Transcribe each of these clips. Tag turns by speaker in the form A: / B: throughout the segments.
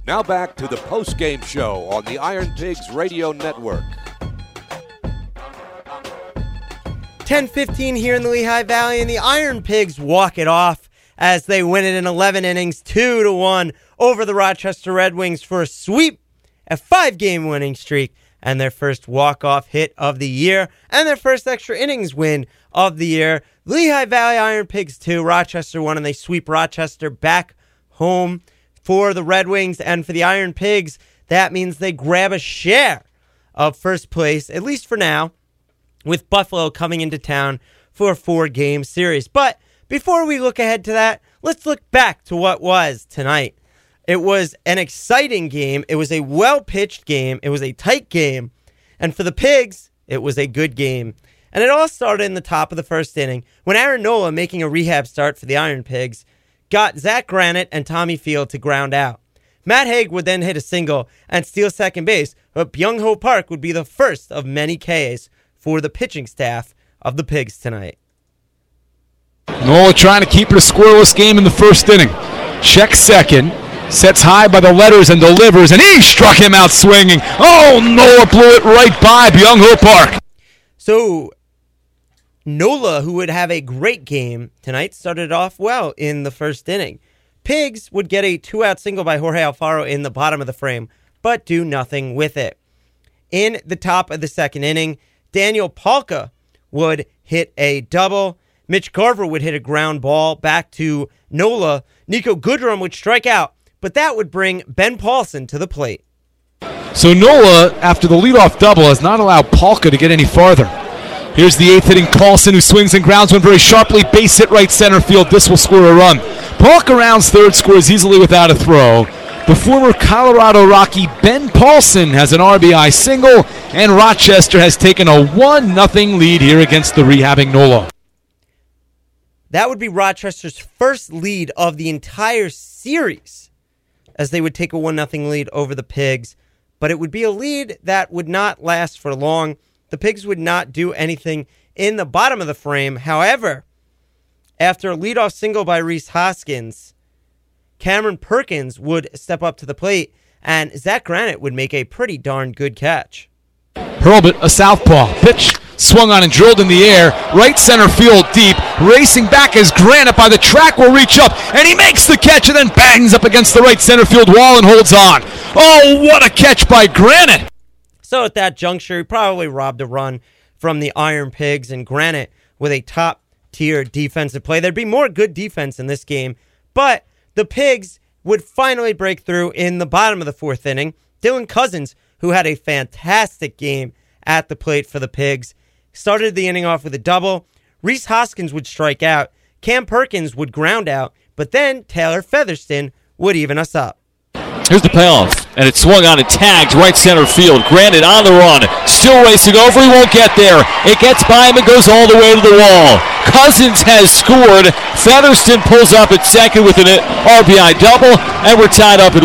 A: Now back to the post-game show on the Iron Pigs Radio Network.
B: 10:15 here in the Lehigh Valley, and the Iron Pigs walk it off as they win it in 11 innings, 2-1 over the Rochester Red Wings for a sweep, a 5-game winning streak, and their first walk-off hit of the year, and their first extra innings win of the year. Lehigh Valley Iron Pigs 2, Rochester 1, and they sweep Rochester back home. For the Red Wings and for the Iron Pigs, that means they grab a share of first place, at least for now, with Buffalo coming into town for a 4-game series. But before we look ahead to that, let's look back to what was tonight. It was an exciting game. It was a well-pitched game. It was a tight game. And for the Pigs, it was a good game. And it all started in the top of the first inning when Aaron Nola, making a rehab start for the Iron Pigs, got Zach Granite and Tommy Field to ground out. Matt Haig would then hit a single and steal second base, but Byung-Ho Park would be the first of many Ks for the pitching staff of the Pigs tonight.
C: Nola trying to keep it a scoreless game in the first inning. Check second, sets high by the letters and delivers, and he struck him out swinging. Oh, Nola blew it right by Byung-Ho Park.
B: So Nola, who would have a great game tonight, started off well in the first inning. Pigs would get a 2-out single by Jorge Alfaro in the bottom of the frame, but do nothing with it. In the top of the second inning, Daniel Palka would hit a double. Mitch Garver would hit a ground ball back to Nola. Nico Goodrum would strike out, but that would bring Ben Paulson to the plate.
C: So Nola, after the leadoff double, has not allowed Palka to get any farther. Here's the eighth hitting Carlson, who swings and grounds one very sharply. Base hit right center field. This will score a run. Palka rounds third, scores easily without a throw. The former Colorado Rocky Ben Paulson has an RBI single, and Rochester has taken a 1-0 lead here against the rehabbing Nola.
B: That would be Rochester's first lead of the entire series, as they would take a 1-0 lead over the Pigs. But it would be a lead that would not last for long. The Pigs would not do anything in the bottom of the frame. However, after a leadoff single by Rhys Hoskins, Cameron Perkins would step up to the plate, and Zach Granite would make a pretty darn good catch.
C: Hurlbut, a southpaw. Pitch swung on and drilled in the air. Right center field deep. Racing back as Granite by the track will reach up, and he makes the catch and then bangs up against the right center field wall and holds on. Oh, what a catch by Granite!
B: So at that juncture, he probably robbed a run from the Iron Pigs, and Granite with a top-tier defensive play. There'd be more good defense in this game, but the Pigs would finally break through in the bottom of the fourth inning. Dylan Cousins, who had a fantastic game at the plate for the Pigs, started the inning off with a double. Rhys Hoskins would strike out. Cam Perkins would ground out, but then Taylor Featherston would even us up.
D: Here's the payoff, and it swung on and tagged right center field. Granite on the run, still racing over, he won't get there. It gets by him and goes all the way to the wall. Cousins has scored. Featherston pulls up at second with an RBI double, and we're tied up at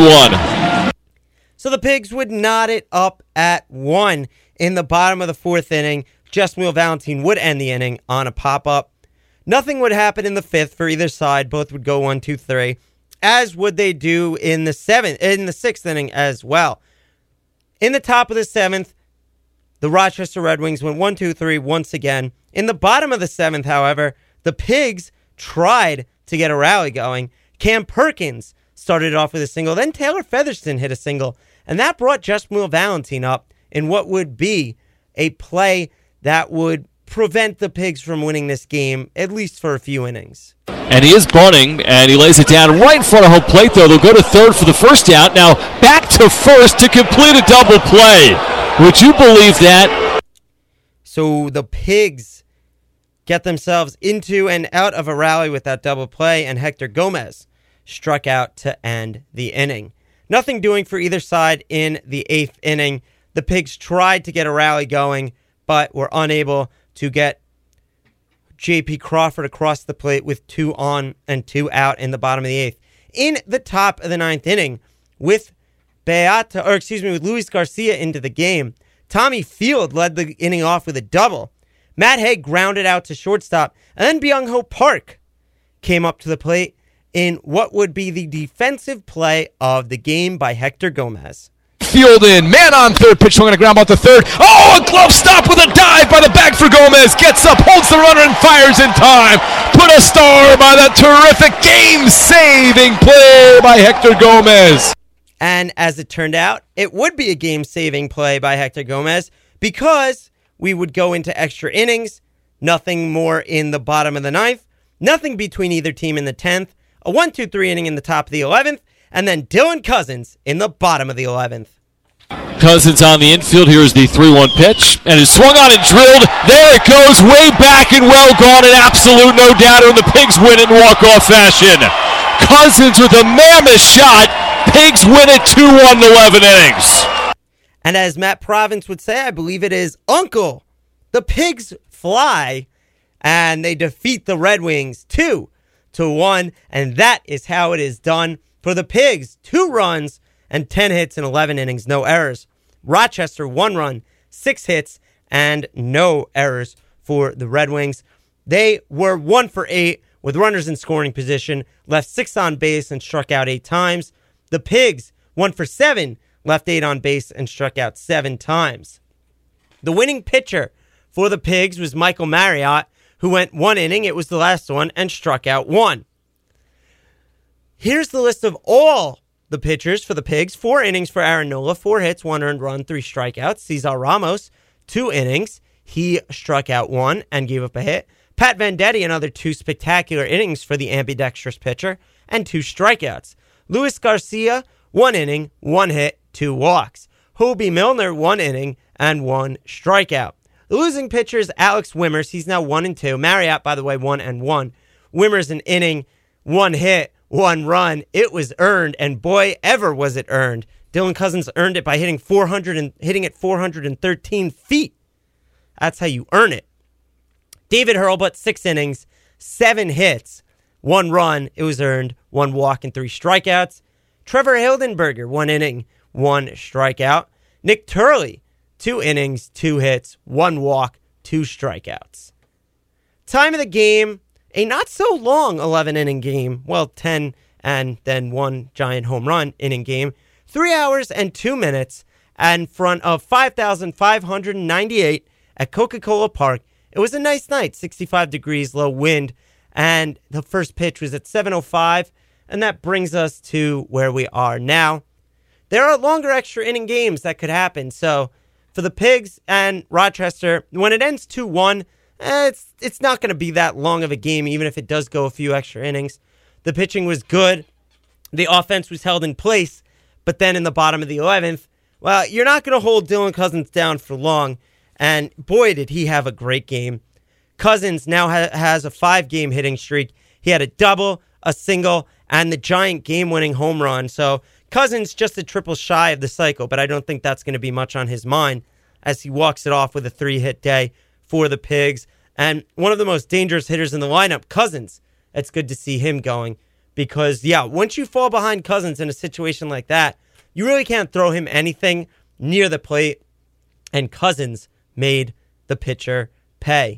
D: 1.
B: So the Pigs would knot it up at 1 in the bottom of the fourth inning. Jesmuel Valentin would end the inning on a pop-up. Nothing would happen in the fifth for either side. Both would go 1, 2, 3. As would they do in the sixth inning as well. In the top of the seventh, the Rochester Red Wings went 1, 2, 3 once again. In the bottom of the seventh, however, the Pigs tried to get a rally going. Cam Perkins started off with a single. Then Taylor Featherston hit a single. And that brought Jesmuel Valentin up in what would be a play that would prevent the Pigs from winning this game, at least for a few innings.
D: And he is bunting, and he lays it down right in front of home plate, though. They'll go to third for the first out. Now back to first to complete a double play. Would you believe that?
B: So the Pigs get themselves into and out of a rally with that double play, and Hector Gomez struck out to end the inning. Nothing doing for either side in the eighth inning. The Pigs tried to get a rally going, but were unable to get J.P. Crawford across the plate with 2 on and 2 out in the bottom of the eighth. In the top of the ninth inning, with Luis Garcia into the game, Tommy Field led the inning off with a double. Matt Haig grounded out to shortstop, and then Byung-Ho Park came up to the plate in what would be the defensive play of the game by Hector Gomez.
C: Field in, man on third, pitch swing on the ground ball to third. Oh, a glove stop with a dive by the bag for Gomez. Gets up, holds the runner, and fires in time. Put a star by that terrific game-saving play by Hector Gomez.
B: And as it turned out, it would be a game-saving play by Hector Gomez because we would go into extra innings, nothing more in the bottom of the ninth, nothing between either team in the 10th, a 1-2-3 inning in the top of the 11th, and then Dylan Cousins in the bottom of the 11th.
D: Cousins on the infield. Here's the 3-1 pitch, and it's swung on and drilled. There it goes, way back and well gone, an absolute no doubter, and the Pigs win it in walk-off fashion. Cousins with a mammoth shot. Pigs win it 2-1 in 11 innings.
B: And as Matt Province would say, I believe it is Uncle. The Pigs fly, and they defeat the Red Wings 2-1, and that is how it is done for the Pigs. 2 runs and 10 hits in 11 innings, no errors. Rochester, 1 run, 6 hits, and no errors for the Red Wings. They were 1 for 8 with runners in scoring position, left 6 on base and struck out 8 times. The Pigs, 1 for 7, left 8 on base and struck out 7 times. The winning pitcher for the Pigs was Michael Marriott, who went 1 inning, it was the last one, and struck out 1. Here's the list of all the pitchers for the Pigs. 4 innings for Aaron Nola, 4 hits, 1 earned run, 3 strikeouts. Cesar Ramos, 2 innings. He struck out 1 and gave up a hit. Pat Venditti, another 2 spectacular innings for the ambidextrous pitcher, and 2 strikeouts. Luis Garcia, 1 inning, 1 hit, 2 walks. Hobie Milner, 1 inning, and 1 strikeout. The losing pitcher is Alex Wimmers. He's now 1-2. Marriott, by the way, 1-1. Wimmers, an inning, 1 hit, 1 run. It was earned, and boy, ever was it earned. Dylan Cousins earned it by hitting it 413 feet. That's how you earn it. David Hurlbut, 6 innings, 7 hits, 1 run. It was earned, 1 walk and 3 strikeouts. Trevor Hildenberger, 1 inning, 1 strikeout. Nick Turley, 2 innings, 2 hits, 1 walk, 2 strikeouts. Time of the game, a not so long 11-inning game. Well, 10 and then 1 giant home run inning game. 3 hours and 2 minutes in front of 5,598 at Coca-Cola Park. It was a nice night, 65 degrees, low wind, and the first pitch was at 7:05, and that brings us to where we are now. There are longer extra inning games that could happen, so for the Pigs and Rochester, when it ends 2-1, it's not going to be that long of a game, even if it does go a few extra innings. The pitching was good. The offense was held in place, but then in the bottom of the 11th, well, you're not going to hold Dylan Cousins down for long, and boy, did he have a great game. Cousins now has a 5-game hitting streak. He had a double, a single, and the giant game-winning home run. So Cousins just a triple shy of the cycle, but I don't think that's going to be much on his mind as he walks it off with a 3-hit day for the Pigs. And one of the most dangerous hitters in the lineup, Cousins. It's good to see him going because, yeah, once you fall behind Cousins in a situation like that, you really can't throw him anything near the plate. And Cousins made the pitcher pay.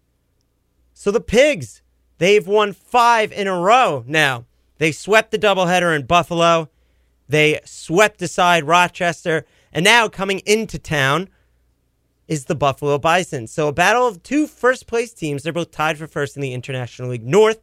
B: So the Pigs, they've won 5 in a row now. They swept the doubleheader in Buffalo. They swept aside Rochester. And now coming into town is the Buffalo Bison. So a battle of 2 first-place teams. They're both tied for first in the International League North.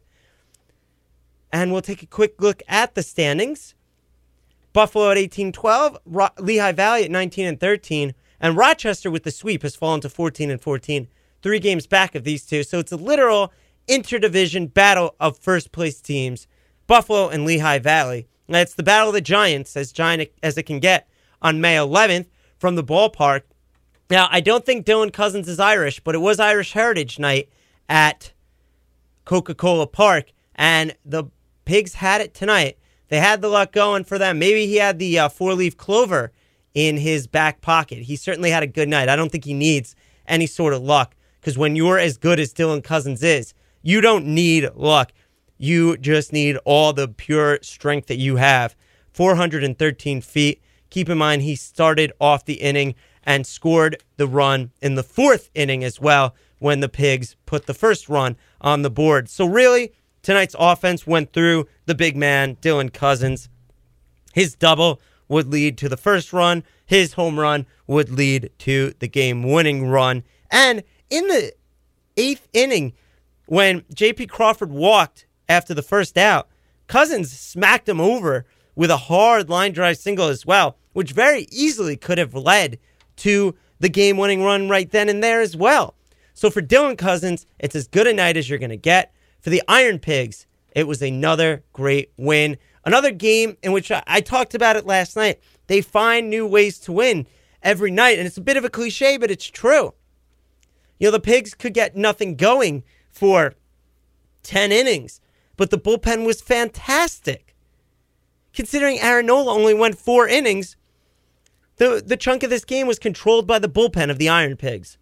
B: And we'll take a quick look at the standings. Buffalo at 18-12, Lehigh Valley at 19-13, and Rochester with the sweep has fallen to 14-14, 3 games back of these two. So it's a literal interdivision battle of first-place teams, Buffalo and Lehigh Valley. And it's the battle of the Giants, as giant as it can get, on May 11th from the ballpark. Now, I don't think Dylan Cousins is Irish, but it was Irish Heritage Night at Coca-Cola Park, and the Pigs had it tonight. They had the luck going for them. Maybe he had the 4-leaf clover in his back pocket. He certainly had a good night. I don't think he needs any sort of luck, because when you're as good as Dylan Cousins is, you don't need luck. You just need all the pure strength that you have. 413 feet. Keep in mind, he started off the inning and scored the run in the 4th inning as well when the Pigs put the first run on the board. So really, tonight's offense went through the big man, Dylan Cousins. His double would lead to the first run. His home run would lead to the game-winning run. And in the 8th inning, when J.P. Crawford walked after the first out, Cousins smacked him over with a hard line drive single as well, which very easily could have led to the game-winning run right then and there as well. So for Dylan Cousins, it's as good a night as you're going to get. For the Iron Pigs, it was another great win. Another game in which I talked about it last night. They find new ways to win every night, and it's a bit of a cliche, but it's true. You know, the Pigs could get nothing going for 10 innings, but the bullpen was fantastic. Considering Aaron Nola only went 4 innings, the chunk of this game was controlled by the bullpen of the Iron Pigs.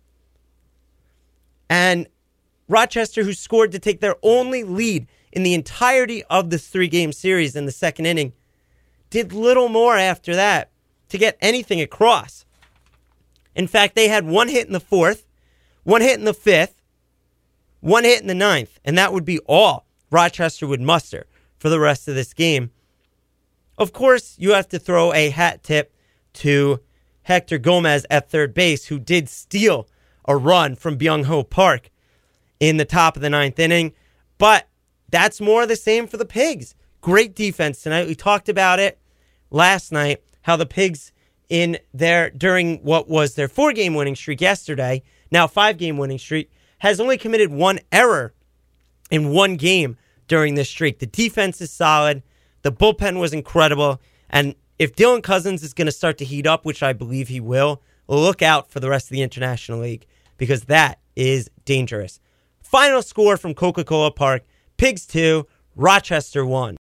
B: And Rochester, who scored to take their only lead in the entirety of this 3-game series in the second inning, did little more after that to get anything across. In fact, they had 1 hit in the 4th, 1 hit in the 5th, 1 hit in the 9th, and that would be all Rochester would muster for the rest of this game. Of course, you have to throw a hat tip to Hector Gomez at third base, who did steal a run from Byung-ho Park in the top of the 9th inning. But that's more of the same for the Pigs. Great defense tonight. We talked about it last night, how the Pigs during what was their 4-game winning streak yesterday, now 5-game winning streak, has only committed 1 error in 1 game during this streak. The defense is solid. The bullpen was incredible. And if Dylan Cousins is going to start to heat up, which I believe he will, look out for the rest of the International League, because that is dangerous. Final score from Coca-Cola Park, Pigs 2, Rochester 1.